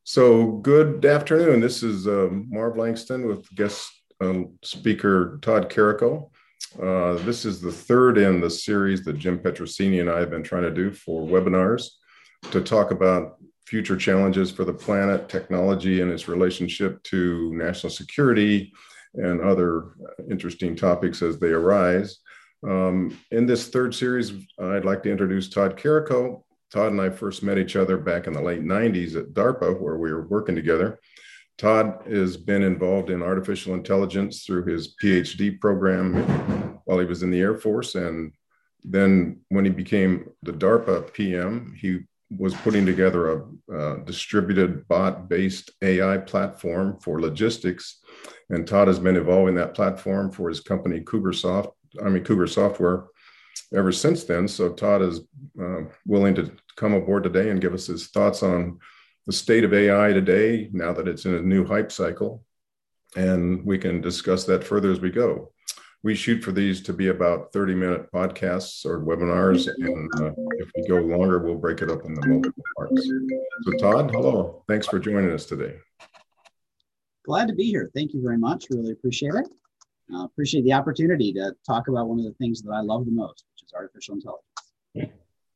So, good afternoon. This is Marv Langston with guest speaker Todd Carrico. This is the third in the series that Jim Petrosini and I have been trying to do for webinars to talk about future challenges for the planet, technology, and its relationship to national security and other interesting topics as they arise. In this third series, I'd like to introduce Todd Carrico. Todd and I first met each other back in the late 90s at DARPA, where we were working together. Todd has been involved in artificial intelligence through his PhD program while he was in the Air Force. And then when he became the DARPA PM, he was putting together a distributed bot-based AI platform for logistics. And Todd has been evolving that platform for his company, Cougar Software, ever since then. So Todd is willing to come aboard today and give us his thoughts on the state of AI today, now that it's in a new hype cycle. And we can discuss that further as we go. We shoot for these to be about 30-minute podcasts or webinars. And if we go longer, we'll break it up into multiple parts. So Todd, hello. Thanks for joining us today. Glad to be here. Thank you very much. Really appreciate it. Appreciate the opportunity to talk about one of the things that I love the most, which is artificial intelligence.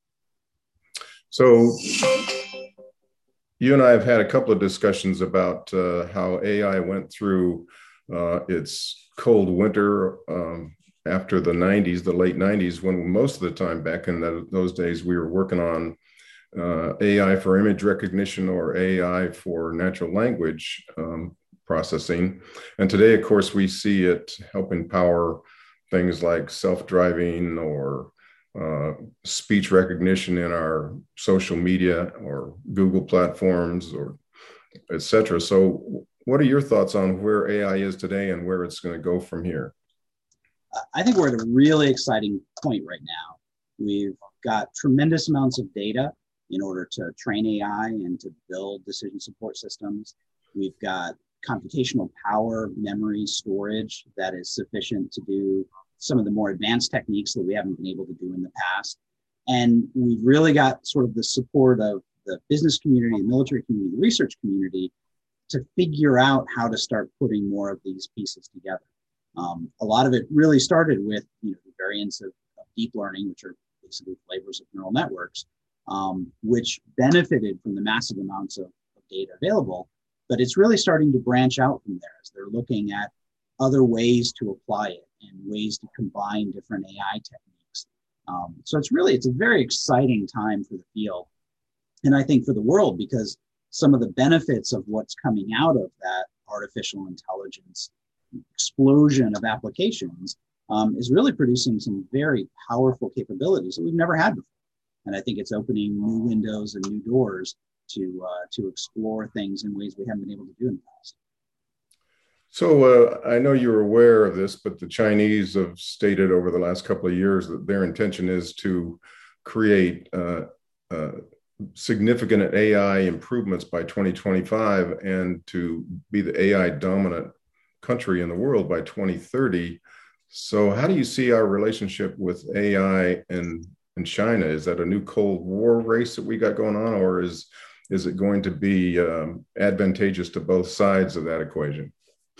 So you and I have had a couple of discussions about how AI went through its cold winter after the 90s, the late 90s, when most of the time back in those days, we were working on AI for image recognition or AI for natural language processing. And today, of course, we see it helping power things like self-driving or speech recognition in our social media or Google platforms or et cetera. So what are your thoughts on where AI is today and where it's going to go from here? I think we're at a really exciting point right now. We've got tremendous amounts of data in order to train AI and to build decision support systems. We've got computational power, memory, storage that is sufficient to do some of the more advanced techniques that we haven't been able to do in the past. And we've really got sort of the support of the business community, the military community, the research community to figure out how to start putting more of these pieces together. A lot of it really started with the variants of deep learning, which are basically flavors of neural networks, which benefited from the massive amounts of data available. But it's really starting to branch out from there as they're looking at other ways to apply it and ways to combine different AI techniques. So it's a very exciting time for the field. And I think for the world, because some of the benefits of what's coming out of that artificial intelligence explosion of applications is really producing some very powerful capabilities that we've never had before. And I think it's opening new windows and new doors to explore things in ways we haven't been able to do in the past. So I know you're aware of this, but the Chinese have stated over the last couple of years that their intention is to create significant AI improvements by 2025 and to be the AI dominant country in the world by 2030. So how do you see our relationship with AI and China? Is that a new Cold War race that we got going on, or is it going to be advantageous to both sides of that equation?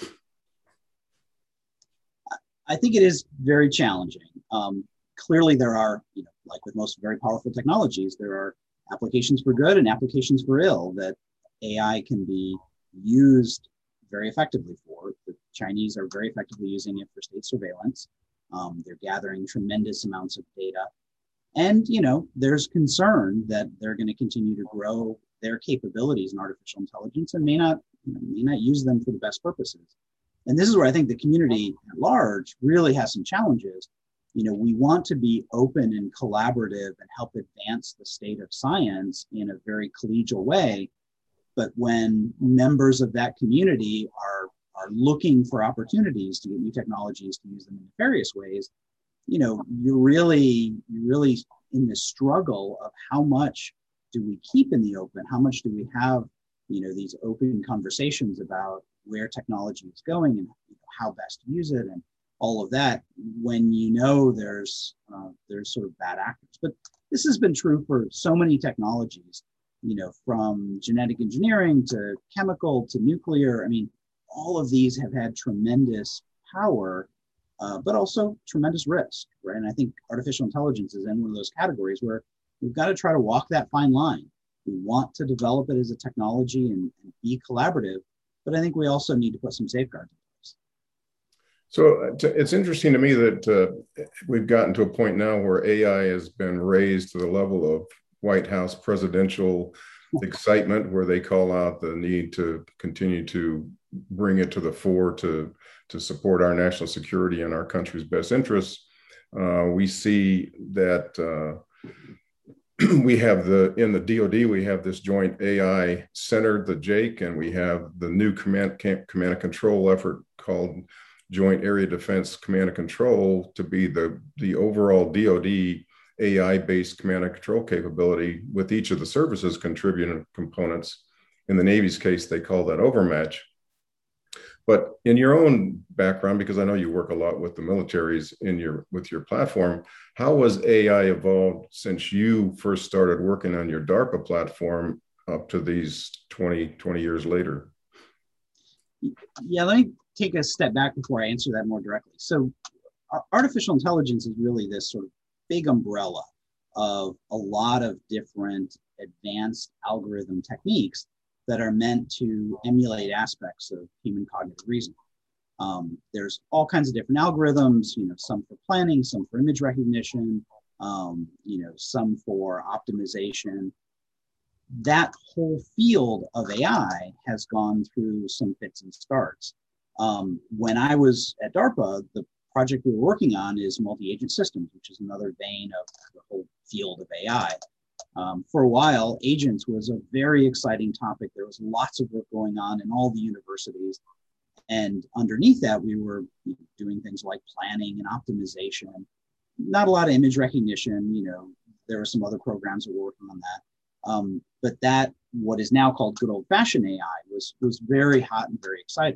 I think it is very challenging. Clearly, there are, like with most very powerful technologies, there are applications for good and applications for ill that AI can be used very effectively for. The Chinese are very effectively using it for state surveillance. They're gathering tremendous amounts of data. And, there's concern that they're going to continue to grow their capabilities in artificial intelligence and may not use them for the best purposes. And this is where I think the community at large really has some challenges. We want to be open and collaborative and help advance the state of science in a very collegial way. But when members of that community are looking for opportunities to get new technologies to use them in nefarious ways, you're really in this struggle of how much do we keep in the open? How much do we have, these open conversations about where technology is going and how best to use it and all of that when there's sort of bad actors. But this has been true for so many technologies. from genetic engineering to chemical to nuclear. I mean, all of these have had tremendous power, but also tremendous risk, right? And I think artificial intelligence is in one of those categories where we've got to try to walk that fine line. We want to develop it as a technology and be collaborative, but I think we also need to put some safeguards in place. So it's interesting to me that we've gotten to a point now where AI has been raised to the level of White House presidential excitement, where they call out the need to continue to bring it to the fore to support our national security and our country's best interests. We see that we have in the DoD, we have this joint AI center, the JAIC, and we have the new command and control effort called Joint Area Defense Command and Control to be the overall DoD AI-based command and control capability, with each of the services contributing components. In the Navy's case, they call that overmatch. But in your own background, because I know you work a lot with the militaries with your platform, how has AI evolved since you first started working on your DARPA platform up to these 20 years later? Yeah, let me take a step back before I answer that more directly. So artificial intelligence is really this sort of big umbrella of a lot of different advanced algorithm techniques that are meant to emulate aspects of human cognitive reasoning. There's all kinds of different algorithms, some for planning, some for image recognition, some for optimization. That whole field of AI has gone through some fits and starts. When I was at DARPA, the project we were working on is multi-agent systems, which is another vein of the whole field of AI. For a while, agents was a very exciting topic. There was lots of work going on in all the universities. And underneath that, we were doing things like planning and optimization. Not a lot of image recognition. There were some other programs that were working on that. But that, what is now called good old-fashioned AI, was very hot and very exciting.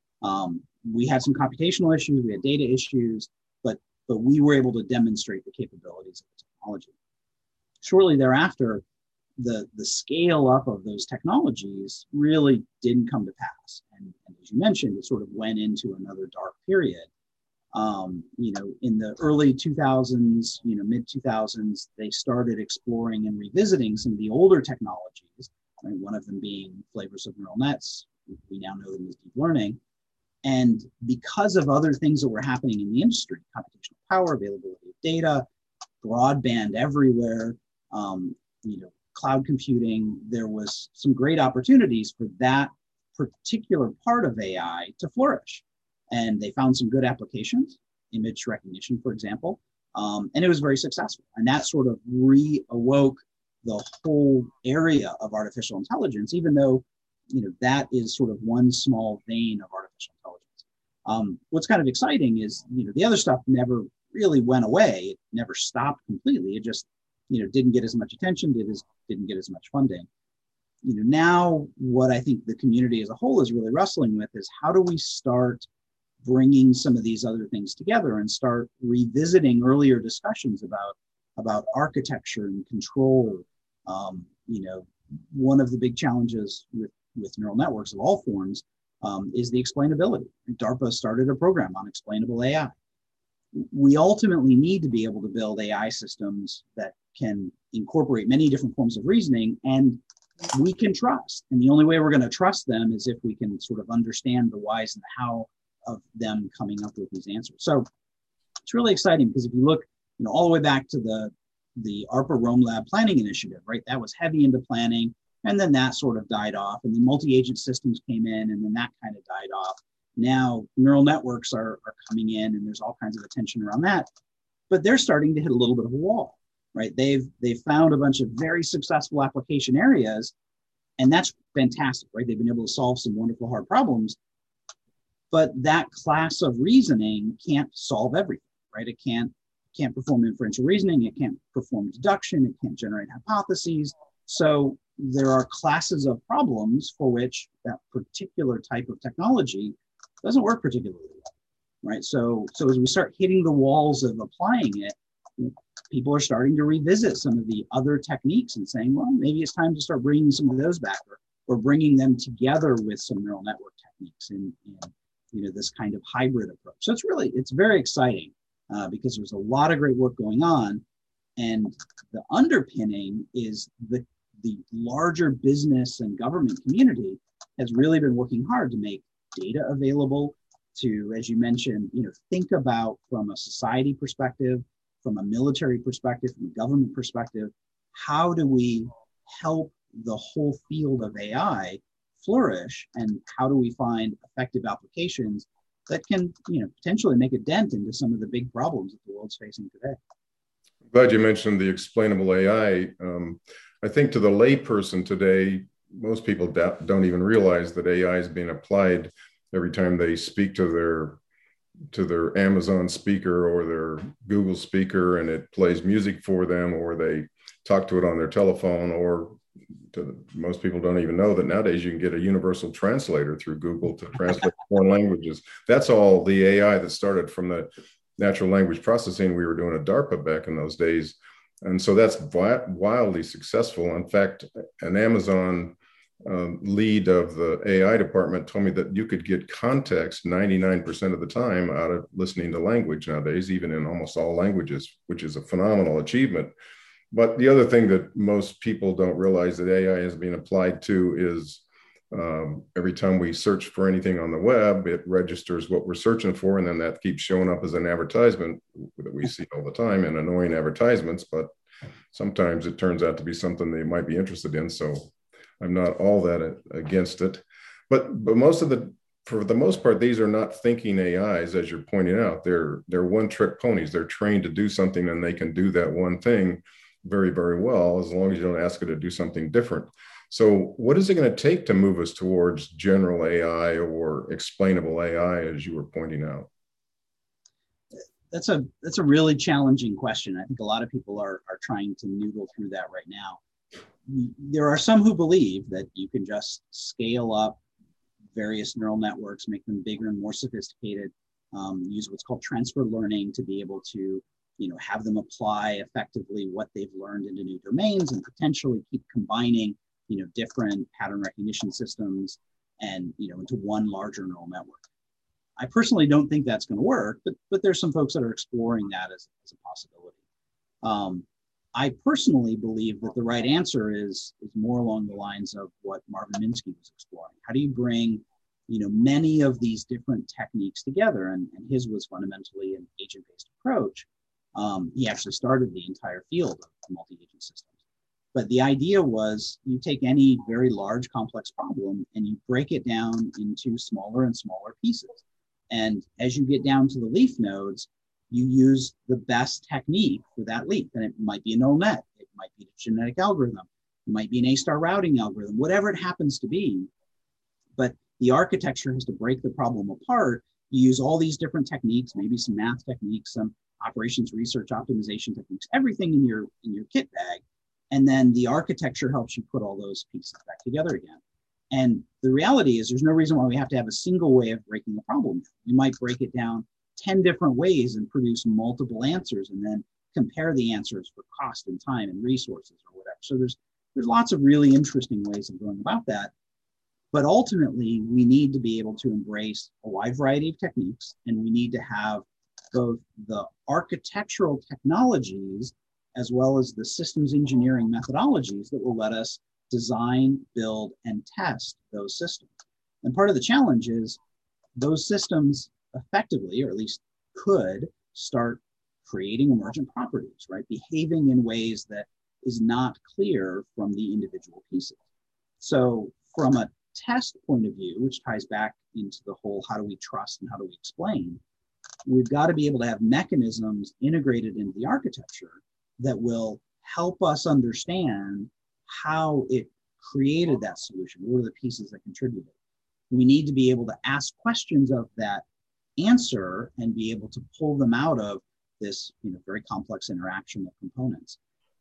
We had some computational issues, we had data issues, but we were able to demonstrate the capabilities of the technology. Shortly thereafter, the scale up of those technologies really didn't come to pass. And as you mentioned, it sort of went into another dark period. In the early 2000s, mid 2000s, they started exploring and revisiting some of the older technologies, right? One of them being flavors of neural nets. We now know them as deep learning. And because of other things that were happening in the industry, computational power, availability of data, broadband everywhere, cloud computing, there was some great opportunities for that particular part of AI to flourish. And they found some good applications, image recognition, for example, and it was very successful. And that sort of reawoke the whole area of artificial intelligence, even though, that is sort of one small vein of artificial intelligence. What's kind of exciting is, the other stuff never really went away. It never stopped completely. It just, didn't get as much attention, didn't get as much funding. Now what I think the community as a whole is really wrestling with is, how do we start bringing some of these other things together and start revisiting earlier discussions about architecture and control. One of the big challenges with neural networks of all forms is the explainability. DARPA started a program on explainable AI. We ultimately need to be able to build AI systems that can incorporate many different forms of reasoning and we can trust. And the only way we're going to trust them is if we can sort of understand the whys and the how of them coming up with these answers. So it's really exciting because if you look, all the way back to the ARPA Rome Lab planning initiative, right? That was heavy into planning, and then that sort of died off, and then multi-agent systems came in, and then that kind of died off. Now neural networks are coming in, and there's all kinds of attention around that, but they're starting to hit a little bit of a wall, right? They've found a bunch of very successful application areas, and that's fantastic, right? They've been able to solve some wonderful hard problems, but that class of reasoning can't solve everything, right? It can't perform inferential reasoning, it can't perform deduction, it can't generate hypotheses. So there are classes of problems for which that particular type of technology doesn't work particularly well, right? So as we start hitting the walls of applying it, people are starting to revisit some of the other techniques and saying, well, maybe it's time to start bringing some of those back, or bringing them together with some neural network techniques in this kind of hybrid approach. So it's very exciting because there's a lot of great work going on, and the underpinning is the larger business and government community has really been working hard to make data available to, as you mentioned, think about from a society perspective, from a military perspective, from a government perspective, how do we help the whole field of AI flourish, and how do we find effective applications that can potentially make a dent into some of the big problems that the world's facing today. I'm glad you mentioned the explainable AI. I think to the layperson today, most people don't even realize that AI is being applied every time they speak to their Amazon speaker or their Google speaker, and it plays music for them, or they talk to it on their telephone, or most people don't even know that nowadays you can get a universal translator through Google to translate foreign languages. That's all the AI that started from the natural language processing we were doing at DARPA back in those days. And so that's wildly successful. In fact, an Amazon lead of the AI department told me that you could get context 99% of the time out of listening to language nowadays, even in almost all languages, which is a phenomenal achievement. But the other thing that most people don't realize that AI is being applied to is every time we search for anything on the web, it registers what we're searching for, and then that keeps showing up as an advertisement that we see all the time, and annoying advertisements. But sometimes it turns out to be something they might be interested in. So I'm not all that against it. But for the most part, these are not thinking AIs, as you're pointing out. They're one-trick ponies. They're trained to do something, and they can do that one thing very, very well, as long as you don't ask it to do something different. So what is it going to take to move us towards general AI or explainable AI, as you were pointing out? That's a really challenging question. I think a lot of people are trying to noodle through that right now. There are some who believe that you can just scale up various neural networks, make them bigger and more sophisticated, use what's called transfer learning to be able to have them apply effectively what they've learned into new domains, and potentially keep combining different pattern recognition systems and into one larger neural network. I personally don't think that's going to work, but there's some folks that are exploring that as a possibility. I personally believe that the right answer is more along the lines of what Marvin Minsky was exploring. How do you bring many of these different techniques together? And his was fundamentally an agent-based approach. He actually started the entire field of multi-agent systems. But the idea was you take any very large, complex problem and you break it down into smaller and smaller pieces. And as you get down to the leaf nodes, you use the best technique for that leaf. And it might be a neural net. It might be a genetic algorithm. It might be an A-star routing algorithm, whatever it happens to be. But the architecture has to break the problem apart. You use all these different techniques, maybe some math techniques, some operations research optimization techniques, everything in your kit bag. And then the architecture helps you put all those pieces back together again. And the reality is there's no reason why we have to have a single way of breaking the problem. We might break it down 10 different ways and produce multiple answers, and then compare the answers for cost and time and resources or whatever. So there's lots of really interesting ways of going about that. But ultimately, we need to be able to embrace a wide variety of techniques, and we need to have both the architectural technologies as well as the systems engineering methodologies that will let us design, build, and test those systems. And part of the challenge is those systems effectively, or at least could, start creating emergent properties, right? Behaving in ways that is not clear from the individual pieces. So from a test point of view, which ties back into the whole how do we trust and how do we explain, we've got to be able to have mechanisms integrated into the architecture that will help us understand how it created that solution. What are the pieces that contributed? We need to be able to ask questions of that answer and be able to pull them out of this very complex interaction of components.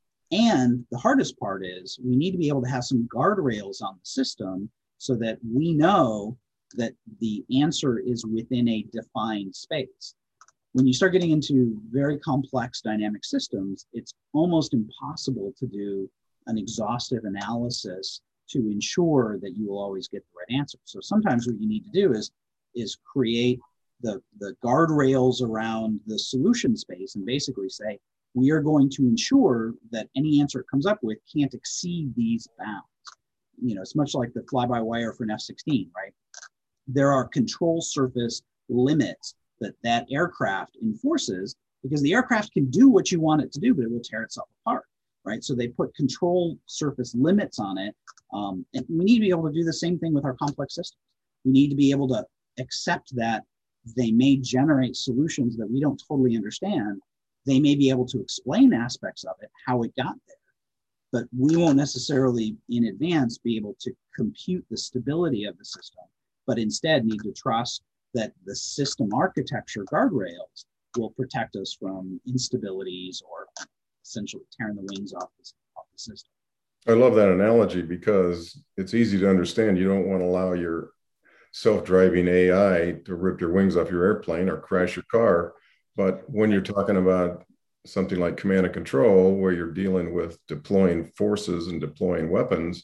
And the hardest part is we need to be able to have some guardrails on the system so that we know that the answer is within a defined space. when you start getting into very complex dynamic systems, it's almost impossible to do an exhaustive analysis to ensure that you will always get the right answer. So sometimes what you need to do is create the guardrails around the solution space and basically say, we are going to ensure that any answer it comes up with can't exceed these bounds. It's much like the fly-by-wire for an F-16, right? There are control surface limits that aircraft enforces, because the aircraft can do what you want it to do, but it will tear itself apart, right? So they put control surface limits on it. And we need to be able to do the same thing with our complex systems. We need to be able to accept that they may generate solutions that we don't totally understand. They may be able to explain aspects of it, how it got there, but we won't necessarily in advance be able to compute the stability of the system, but instead need to trust that the system architecture guardrails will protect us from instabilities or essentially tearing the wings off the system. I love that analogy because it's easy to understand. You don't want to allow your self-driving AI to rip your wings off your airplane or crash your car. But when you're talking about something like command and control, where you're dealing with deploying forces and deploying weapons,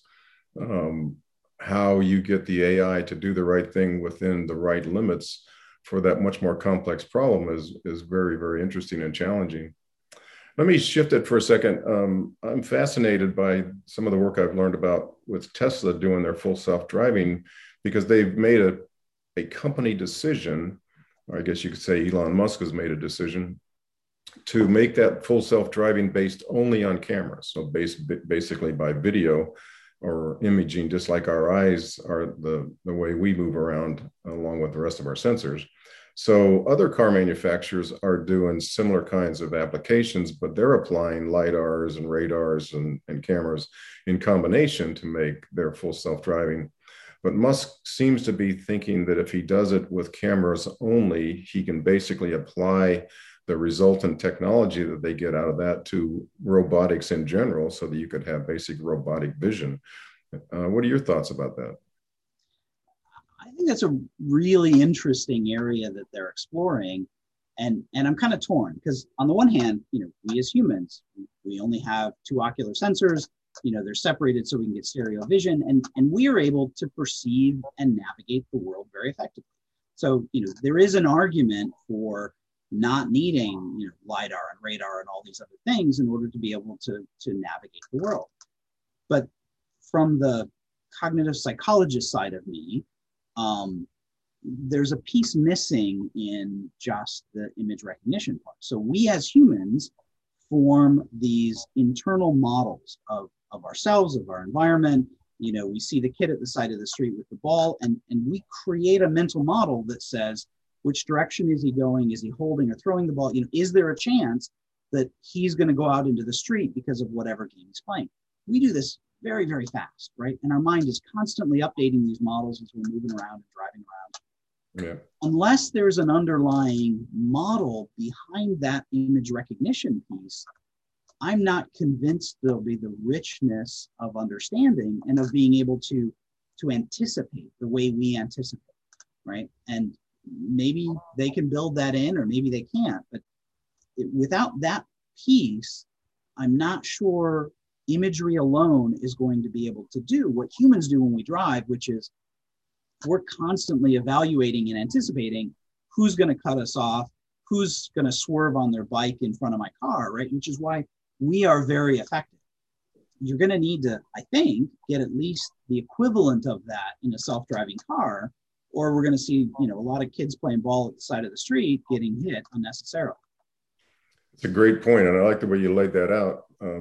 how you get the AI to do the right thing within the right limits for that much more complex problem is very, very interesting and challenging. Let me shift it for a second. I'm fascinated by some of the work I've learned about with Tesla doing their full self-driving, because they've made a company decision, or I guess you could say Elon Musk has made a decision to make that full self-driving based only on cameras. So basically by video or imaging, just like our eyes are the way we move around along with the rest of our sensors. So other car manufacturers are doing similar kinds of applications, but they're applying LiDARs and radars and cameras in combination to make their full self-driving. But Musk seems to be thinking that if he does it with cameras only, he can basically apply the resultant technology that they get out of that to robotics in general, so that you could have basic robotic vision. What are your thoughts about that? I think that's a really interesting area that they're exploring. And I'm kind of torn because on the one hand, we as humans, we only have two ocular sensors, they're separated so we can get stereo vision, and we are able to perceive and navigate the world very effectively. So, there is an argument for not needing, LiDAR and radar and all these other things in order to be able to navigate the world. But from the cognitive psychologist side of me, there's a piece missing in just the image recognition part. So we as humans form these internal models of ourselves, of our environment. We see the kid at the side of the street with the ball, and we create a mental model that says, which direction is he going? Is he holding or throwing the ball? Is there a chance that he's going to go out into the street because of whatever game he's playing? We do this very, very fast, right? And our mind is constantly updating these models as we're moving around and driving around. Yeah. Unless there's an underlying model behind that image recognition piece, I'm not convinced there'll be the richness of understanding and of being able to anticipate the way we anticipate, right? And maybe they can build that in, or maybe they can't. But without that piece, I'm not sure imagery alone is going to be able to do what humans do when we drive, which is we're constantly evaluating and anticipating who's going to cut us off, who's going to swerve on their bike in front of my car, right? Which is why we are very effective. You're going to need to, I think, get at least the equivalent of that in a self-driving car, or we're going to see, a lot of kids playing ball at the side of the street getting hit unnecessarily. It's a great point, and I like the way you laid that out.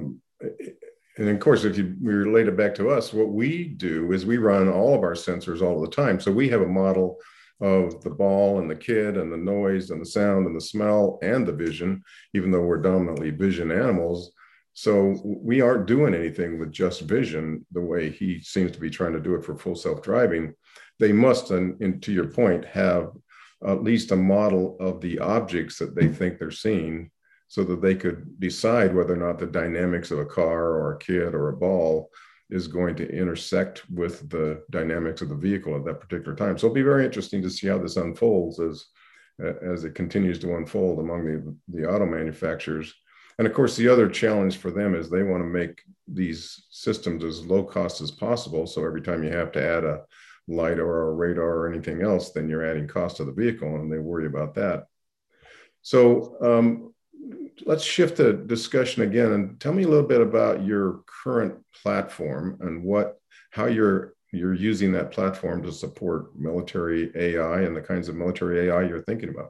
And of course, if you relate it back to us, what we do is we run all of our sensors all the time. So we have a model of the ball and the kid and the noise and the sound and the smell and the vision, even though we're dominantly vision animals. So we aren't doing anything with just vision the way he seems to be trying to do it for full self-driving. They must, and to your point, have at least a model of the objects that they think they're seeing, so that they could decide whether or not the dynamics of a car or a kid or a ball is going to intersect with the dynamics of the vehicle at that particular time. So it'll be very interesting to see how this unfolds as it continues to unfold among the auto manufacturers. And of course, the other challenge for them is they want to make these systems as low cost as possible. So every time you have to add a LiDAR or a radar or anything else, then you're adding cost to the vehicle, and they worry about that. So let's shift the discussion again and tell me a little bit about your current platform and how you're using that platform to support military AI and the kinds of military AI you're thinking about.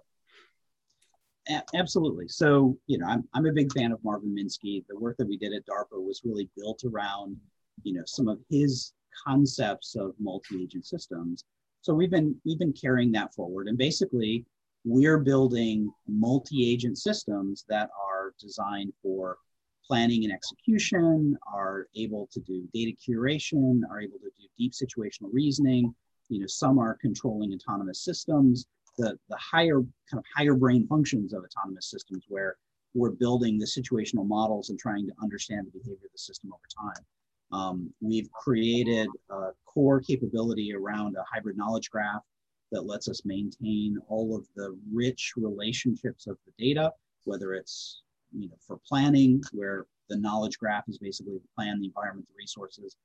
Absolutely. So, I'm a big fan of Marvin Minsky. The work that we did at DARPA was really built around, some of his concepts of multi-agent systems. So we've been carrying that forward, and basically we're building multi-agent systems that are designed for planning and execution, are able to do data curation, are able to do deep situational reasoning. Some are controlling autonomous systems, the higher brain functions of autonomous systems, where we're building the situational models and trying to understand the behavior of the system over time. We've created a core capability around a hybrid knowledge graph that lets us maintain all of the rich relationships of the data, whether it's for planning, where the knowledge graph is basically the plan, the environment, the resources,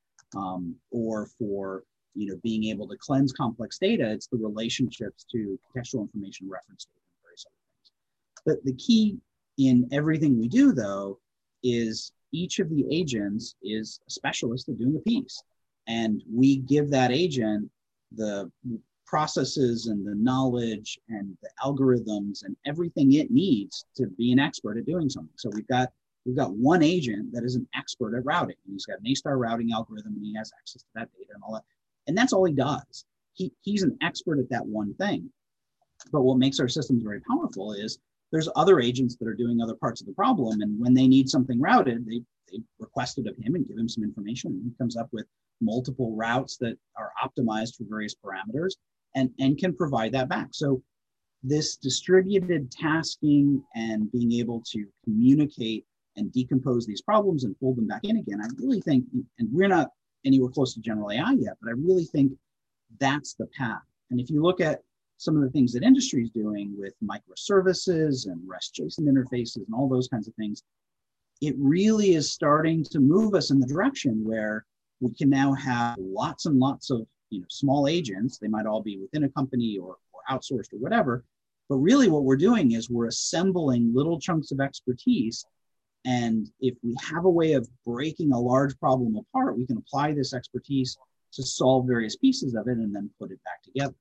or for being able to cleanse complex data, it's the relationships to contextual information, reference data, and various other things. The key in everything we do, though, is each of the agents is a specialist at doing a piece. And we give that agent the processes and the knowledge and the algorithms and everything it needs to be an expert at doing something. So we've got one agent that is an expert at routing, and he's got an A-star routing algorithm, and he has access to that data and all that. And that's all he does. He's an expert at that one thing. But what makes our systems very powerful is there's other agents that are doing other parts of the problem. And when they need something routed, they request it of him and give him some information. And he comes up with multiple routes that are optimized for various parameters and can provide that back. So this distributed tasking and being able to communicate and decompose these problems and fold them back in again, I really think, and we're not anywhere close to general AI yet, but I really think that's the path. And if you look at some of the things that industry is doing with microservices and REST JSON interfaces and all those kinds of things, it really is starting to move us in the direction where we can now have lots and lots of small agents. They might all be within a company or outsourced or whatever. But really what we're doing is we're assembling little chunks of expertise. And if we have a way of breaking a large problem apart, we can apply this expertise to solve various pieces of it and then put it back together.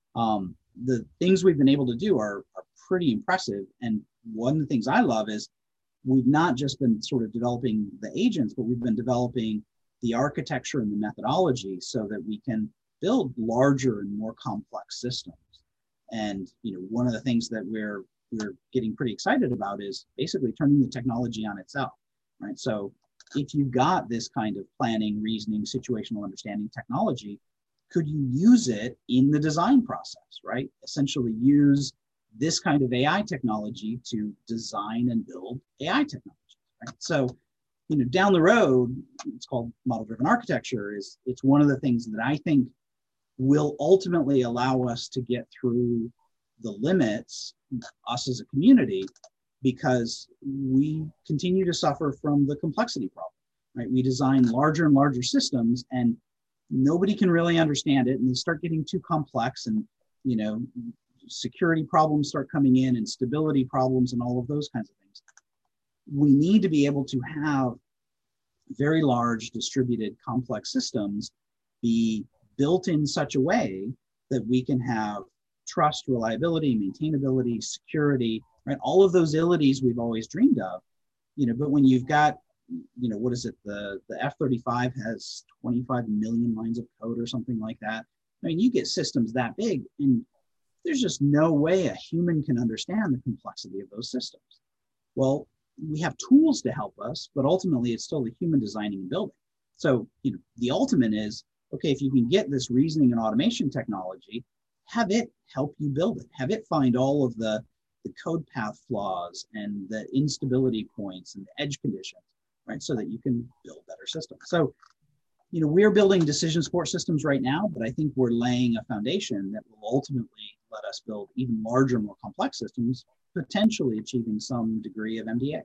The things we've been able to do are pretty impressive. And one of the things I love is we've not just been sort of developing the agents, but we've been developing the architecture and the methodology so that we can build larger and more complex systems. And one of the things that we're getting pretty excited about is basically turning the technology on itself, right? So if you got this kind of planning, reasoning, situational understanding technology, could you use it in the design process, right? Essentially use this kind of AI technology to design and build AI technology, right? So, down the road, it's called model-driven architecture, it's one of the things that I think will ultimately allow us to get through the limits, us as a community, because we continue to suffer from the complexity problem, right? We design larger and larger systems and nobody can really understand it, and they start getting too complex, and security problems start coming in and stability problems and all of those kinds of things. We need to be able to have very large distributed complex systems be built in such a way that we can have trust, reliability, maintainability, security, right? All of those abilities we've always dreamed of, but when you've got, what is it? The F-35 has 25 million lines of code or something like that. I mean, you get systems that big and there's just no way a human can understand the complexity of those systems. Well, we have tools to help us, but ultimately it's still the human designing and building. So, the ultimate is, okay, if you can get this reasoning and automation technology, have it help you build it. Have it find all of the code path flaws and the instability points and the edge conditions, right? So that you can build better systems. So, we're building decision support systems right now, but I think we're laying a foundation that will ultimately let us build even larger, more complex systems, potentially achieving some degree of MDA.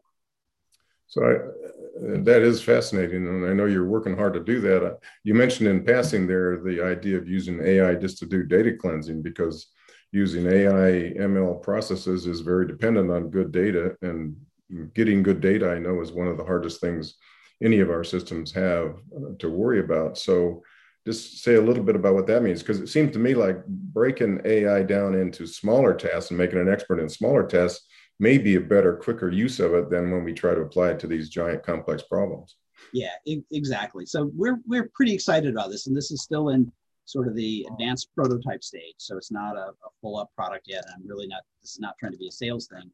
So that is fascinating, and I know you're working hard to do that. You mentioned in passing there the idea of using AI just to do data cleansing, because using AI ML processes is very dependent on good data, and getting good data, I know, is one of the hardest things any of our systems have to worry about. So just say a little bit about what that means, because it seems to me like breaking AI down into smaller tasks and making an expert in smaller tasks may be a better, quicker use of it than when we try to apply it to these giant complex problems. Yeah, exactly. So we're pretty excited about this, and this is still in sort of the advanced prototype stage. So it's not a full up product yet. I'm really not. This is not trying to be a sales thing.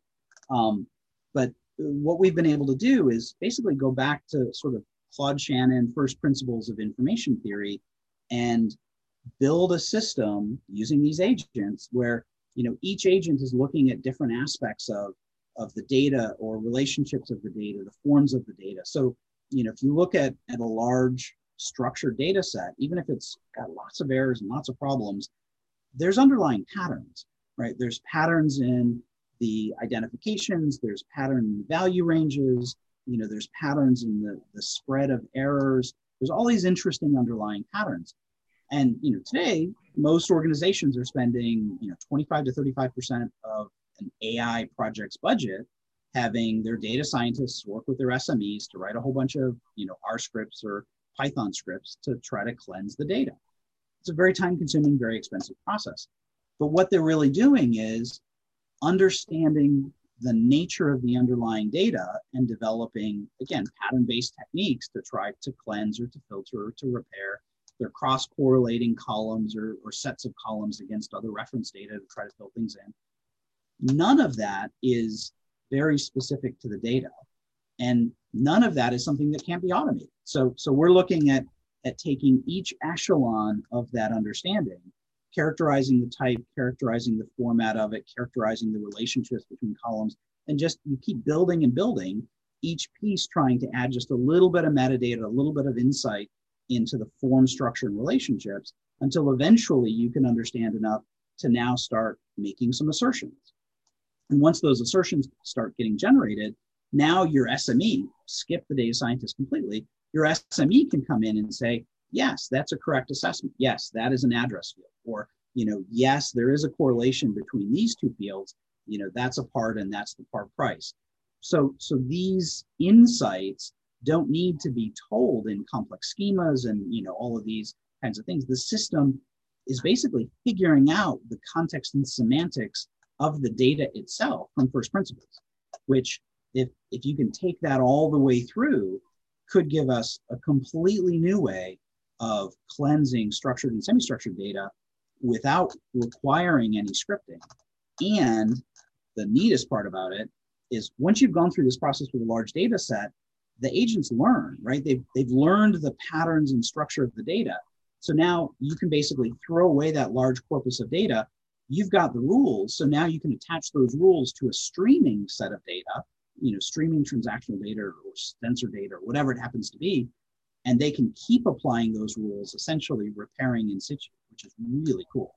But what we've been able to do is basically go back to sort of Claude Shannon first principles of information theory, and build a system using these agents where each agent is looking at different aspects of the data or relationships of the data, the forms of the data. So, if you look at a large structured data set, even if it's got lots of errors and lots of problems, there's underlying patterns, right? There's patterns in the identifications, there's pattern in the value ranges, there's patterns in the spread of errors. There's all these interesting underlying patterns. And today, most organizations are spending 25 to 35% of an AI project's budget having their data scientists work with their SMEs to write a whole bunch of R scripts or Python scripts to try to cleanse the data. It's a very time-consuming, very expensive process. But what they're really doing is understanding the nature of the underlying data and developing, again, pattern-based techniques to try to cleanse or to filter or to repair. They're cross-correlating columns or sets of columns against other reference data to try to fill things in. None of that is very specific to the data. And none of that is something that can't be automated. So we're looking at taking each echelon of that understanding, characterizing the type, characterizing the format of it, characterizing the relationships between columns, and just you keep building and building, each piece trying to add just a little bit of metadata, a little bit of insight into the form, structure, and relationships until eventually you can understand enough to now start making some assertions. And once those assertions start getting generated, now your SME, skip the data scientist completely, your SME can come in and say, yes, that's a correct assessment. Yes, that is an address field. Or, yes, there is a correlation between these two fields. That's a part and that's the part price. So these insights don't need to be told in complex schemas and all of these kinds of things. The system is basically figuring out the context and semantics of the data itself from first principles, which if you can take that all the way through, could give us a completely new way of cleansing structured and semi-structured data without requiring any scripting. And the neatest part about it is once you've gone through this process with a large data set, the agents learn, right? They've learned the patterns and structure of the data. So now you can basically throw away that large corpus of data. You've got the rules. So now you can attach those rules to a streaming set of data, streaming transactional data or sensor data or whatever it happens to be. And they can keep applying those rules, essentially repairing in situ, which is really cool.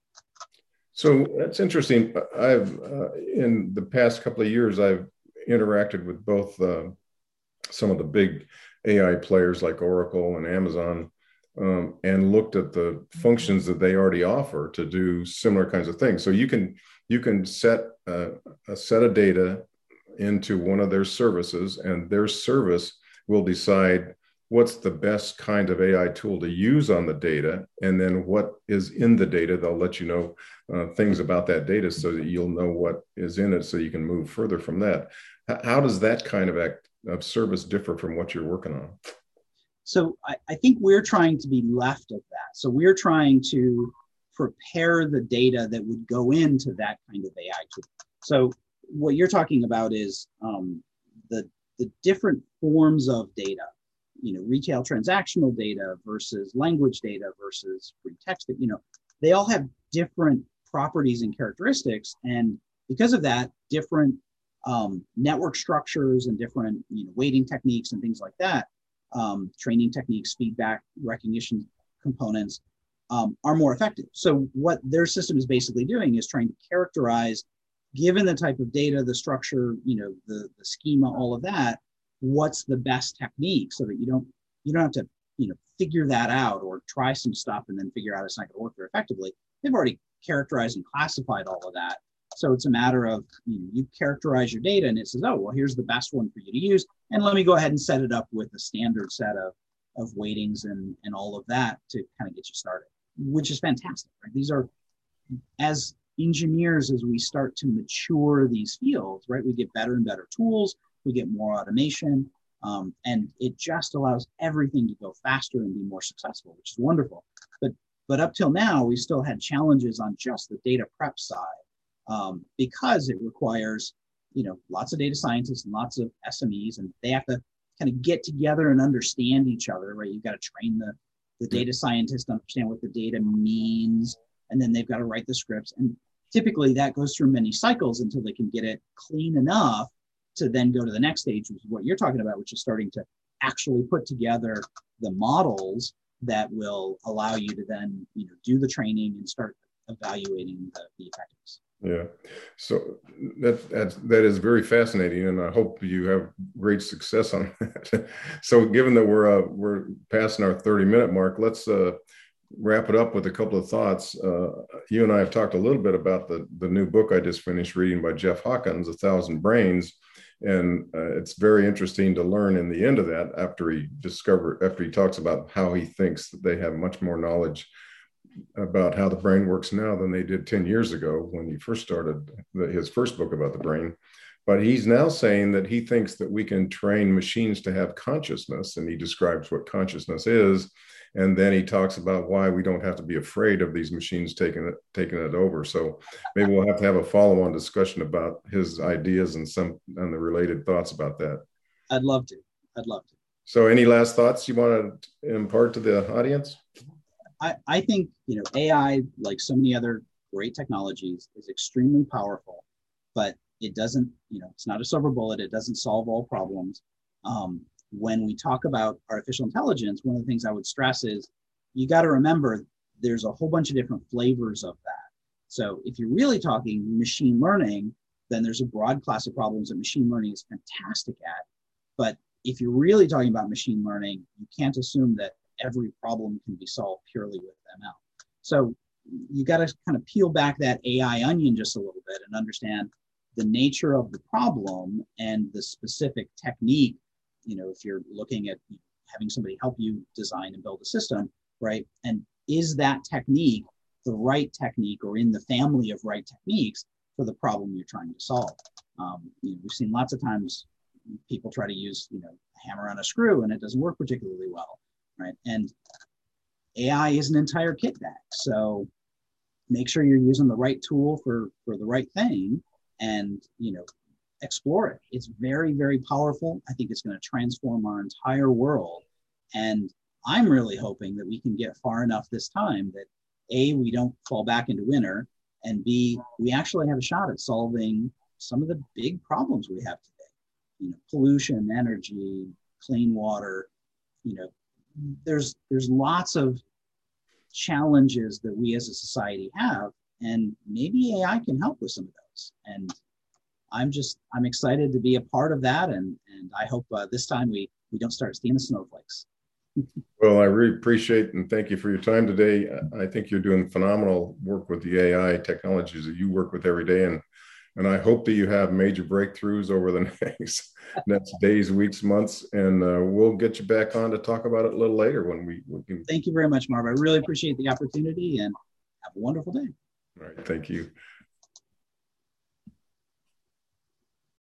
So that's interesting. I've, in the past couple of years, I've interacted with both some of the big AI players like Oracle and Amazon, and looked at the functions that they already offer to do similar kinds of things. So you can set a set of data into one of their services, and their service will decide what's the best kind of AI tool to use on the data, and then what is in the data. They'll let you know things about that data so that you'll know what is in it so you can move further from that. How does that kind of service differ from what you're working on? So I think we're trying to be left of that. So we're trying to prepare the data that would go into that kind of AI tool. So what you're talking about is the different forms of data, retail transactional data versus language data versus free text, they all have different properties and characteristics. And because of that, different network structures and different weighting techniques and things like that, training techniques, feedback recognition components, are more effective. So what their system is basically doing is trying to characterize, given the type of data, the structure, the schema, all of that, what's the best technique, so that you don't have to figure that out or try some stuff and then figure out it's not going to work very effectively. They've already characterized and classified all of that. So it's a matter of you characterize your data and it says, oh, well, here's the best one for you to use. And let me go ahead and set it up with a standard set of weightings and all of that to kind of get you started, which is fantastic, right? These are, as engineers, as we start to mature these fields, right, we get better and better tools, we get more automation, and it just allows everything to go faster and be more successful, which is wonderful. But up till now, we still had challenges on just the data prep side, because it requires lots of data scientists and lots of SMEs, and they have to kind of get together and understand each other, right? You've got to train the data scientists to understand what the data means, and then they've got to write the scripts. And typically that goes through many cycles until they can get it clean enough to then go to the next stage, which is what you're talking about, which is starting to actually put together the models that will allow you to then do the training and start evaluating the effectiveness. Yeah, so that is very fascinating, and I hope you have great success on that. So, given that we're passing our 30-minute mark, let's wrap it up with a couple of thoughts. You and I have talked a little bit about the new book I just finished reading by Jeff Hawkins, 1,000 Brains, and it's very interesting to learn in the end of that after he talks about how he thinks that they have much more knowledge about how the brain works now than they did 10 years ago when he first started his first book about the brain. But he's now saying that he thinks that we can train machines to have consciousness, and he describes what consciousness is. And then he talks about why we don't have to be afraid of these machines taking it over. So maybe we'll have to have a follow-on discussion about his ideas and the related thoughts about that. I'd love to. So any last thoughts you want to impart to the audience? I think, AI, like so many other great technologies, is extremely powerful, but it doesn't, it's not a silver bullet. It doesn't solve all problems. When we talk about artificial intelligence, one of the things I would stress is you got to remember there's a whole bunch of different flavors of that. So if you're really talking machine learning, then there's a broad class of problems that machine learning is fantastic at. But if you're really talking about machine learning, you can't assume that every problem can be solved purely with ML. So you got to kind of peel back that AI onion just a little bit and understand the nature of the problem and the specific technique. If you're looking at having somebody help you design and build a system, right? And is that technique the right technique or in the family of right techniques for the problem you're trying to solve? We've seen lots of times people try to use, a hammer on a screw and it doesn't work particularly well. Right. And AI is an entire kit bag. So make sure you're using the right tool for the right thing and, explore it. It's very, very powerful. I think it's going to transform our entire world. And I'm really hoping that we can get far enough this time that A, we don't fall back into winter, and B, we actually have a shot at solving some of the big problems we have today. Pollution, energy, clean water, there's lots of challenges that we as a society have, and maybe AI can help with some of those. And I'm excited to be a part of that. And I hope this time we don't start seeing the snowflakes. Well, I really appreciate and thank you for your time today. I think you're doing phenomenal work with the AI technologies that you work with every day. And I hope that you have major breakthroughs over the next days, weeks, months, and we'll get you back on to talk about it a little later when we can. Thank you very much, Marv. I really appreciate the opportunity and have a wonderful day. All right. Thank you.